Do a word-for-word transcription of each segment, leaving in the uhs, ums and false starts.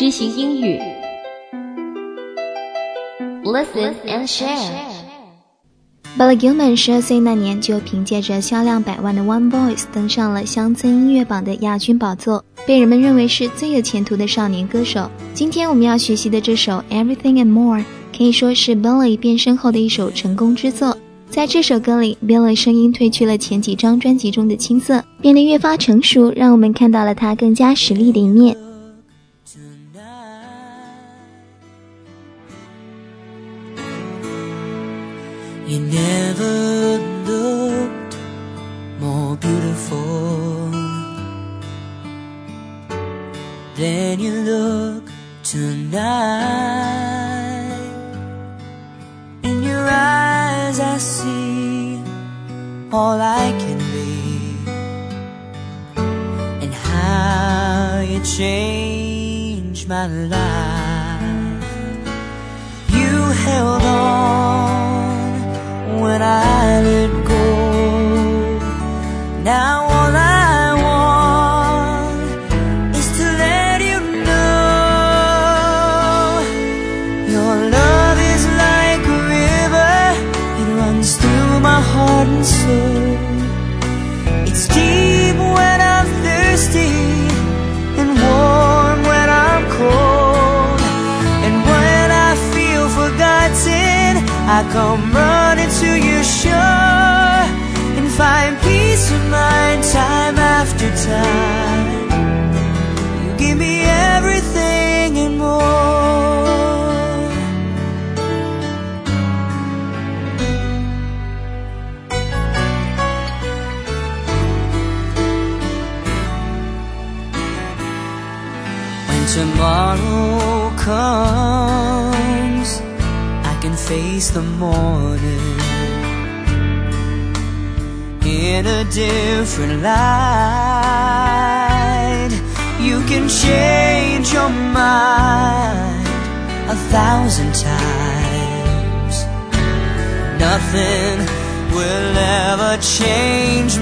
知行英语 Listen and share。 Billy Gilman 十二岁那年就凭借着销量百万的 One Voice 登上了乡村音乐榜的亚军宝座，被人们认为是最有前途的少年歌手。今天我们要学习的这首 Everything and More 可以说是 Billy 变声后的一首成功之作。在这首歌里 Billy 声音褪去了前几张专辑中的青涩，变得越发成熟，让我们看到了他更加实力的一面。 You never looked more beautiful than you look tonight. In your eyes I see all I can be, and how you changed my life. You held on when I let go. Now all I want is to let you know your love is like a river. It runs through my heart and soul. It's deep when I'm thirsty and warm when I'm cold. And when I feel forgotten, I come running to your shore and find peace of mind time after time. You give me everything and more. When tomorrow comes, I can face the morning in a different light. You can change your mind a thousand times. Nothing will ever change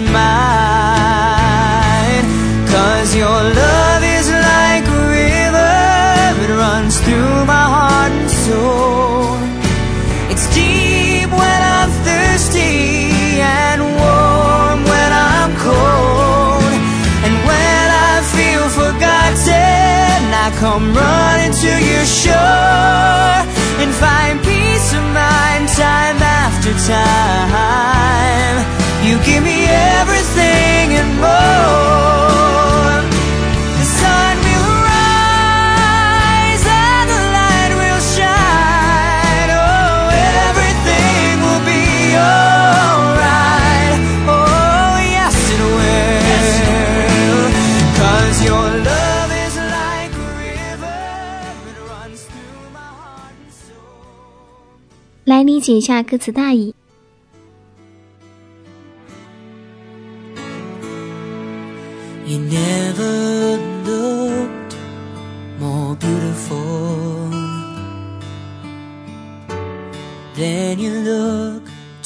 mine. 'Cause your love is like a river, it runs through my heart and soul. It's deep when I'm thirsty and warm when I'm cold. And when I feel forgotten, I come running to your shore and find peace of mind time after time. You give me everything and more. The sun will rise and the light will shine. Oh, everything will be alright. Oh, yes it will. 'Cause your love is like a river, it runs through my heart and soul. 来理解一下歌词大意。 You never looked more beautiful than you look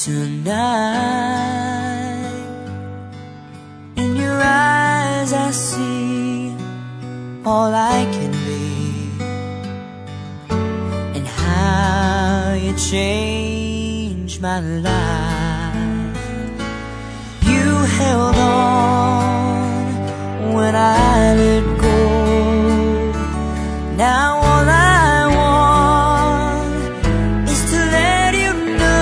tonight. In your eyes I see all I can be, and how you changed my life. You held on when I let go. Now all I want is to let you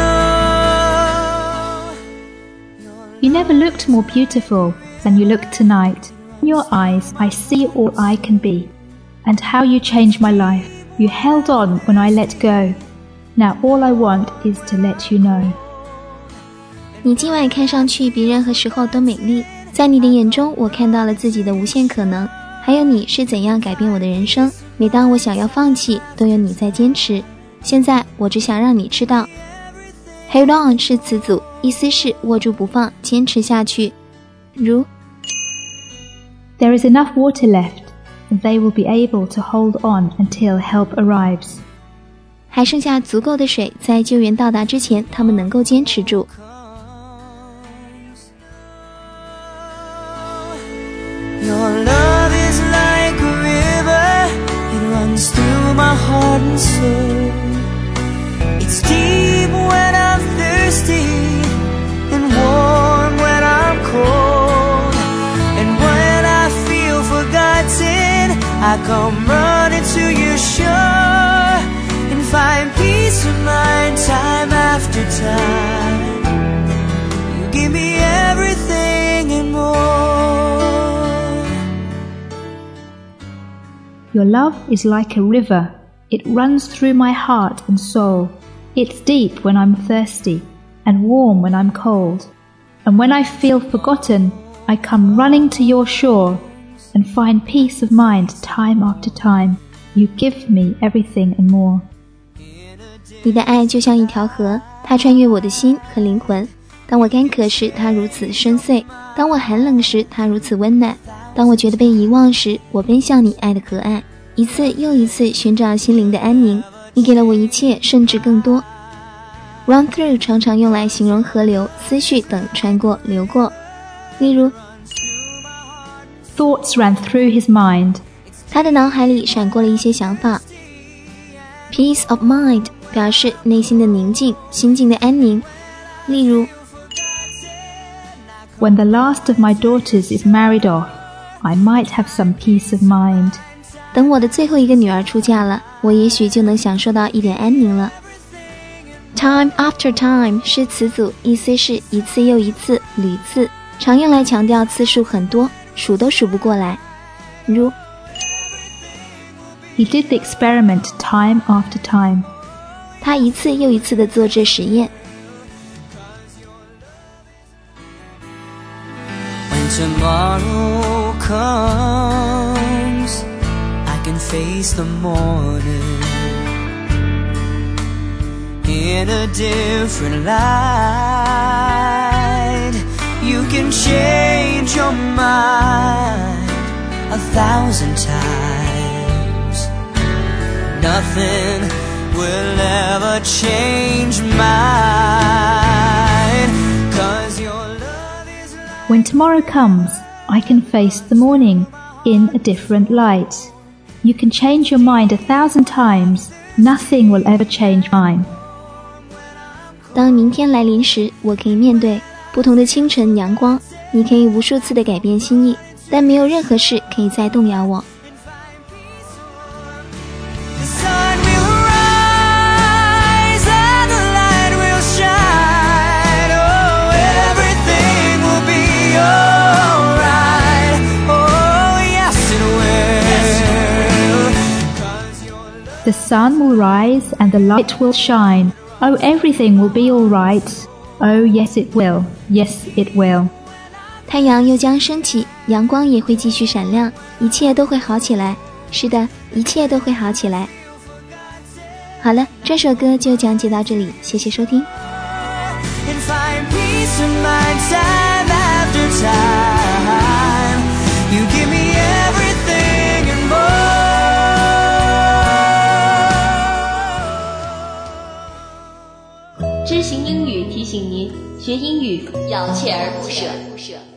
know. You never looked more beautiful than you look tonight. In your eyes I see all I can be, and how you changed my life. You held on when I let go. Now all I want is to let you know. 你今晚看上去比任何时候都美丽，在你的眼中我看到了自己的无限可能，还有你是怎样改变我的人生。每当我想要放弃，都有你在坚持。现在我只想让你知道。 Hold on 是词组，意思是握住不放，坚持下去。如 There is enough water left, and they will be able to hold on until help arrives. 还剩下足够的水，在救援到达之前，他们能够坚持住。 Your love is like a river, it runs I come running to your shore and find peace of mind time after time. You give me everything and more. Your love is like a river. It runs through my heart and soul. It's deep when I'm thirsty and warm when I'm cold. And when I feel forgotten, I come running to your shore and find peace of mind time after time. You give me everything and more. 你的爱就像一条河，它穿越我的心和灵魂。当我干渴时，它如此深邃；当我寒冷时，它如此温暖；当我觉得被遗忘时，我奔向你爱的河岸，一次又一次寻找心灵的安宁。你给了我一切，甚至更多。Run through 常常用来形容河流、思绪等穿过、流过。例如 Thoughts ran through his mind. 他的脑海里闪过了一些想法。Peace of mind 表示内心的宁静、心境的安宁。例如 When the last of my daughters is married off, I might have some peace of mind. 等我的最后一个女儿出嫁了，我也许就能享受到一点安宁了。Time after time 是词组，意思是一次又一次、屡次，常用来强调次数很多，数都数不过来。如 He did the experiment time after time. 他一次又一次地做这实验。 When tomorrow comes, I can face the morning in a different light. You can change your mind a thousand times. Nothing will ever change mine, 'cause your love is like... When tomorrow comes, I can face the morning in a different light. You can change your mind a thousand times. Nothing will ever change mine. 当明天来临时，我可以面对不同的清晨阳光，你可以无数次的改变心意，但没有任何事可以再动摇我。 The sun will rise and the light will shine. Oh, everything will be alright. Oh, yes it will. 'Cause your love... The sun will rise and the light will shine. Oh, everything will be all right. Oh, yes it will. Yes it will. 太阳又将升起，阳光也会继续闪亮，一切都会好起来。是的，一切都会好起来。好了，这首歌就讲解到这里，谢谢收听。 And find peace of mind time after time. You give me everything and more. 知行英语提醒您，学英语要锲而不舍。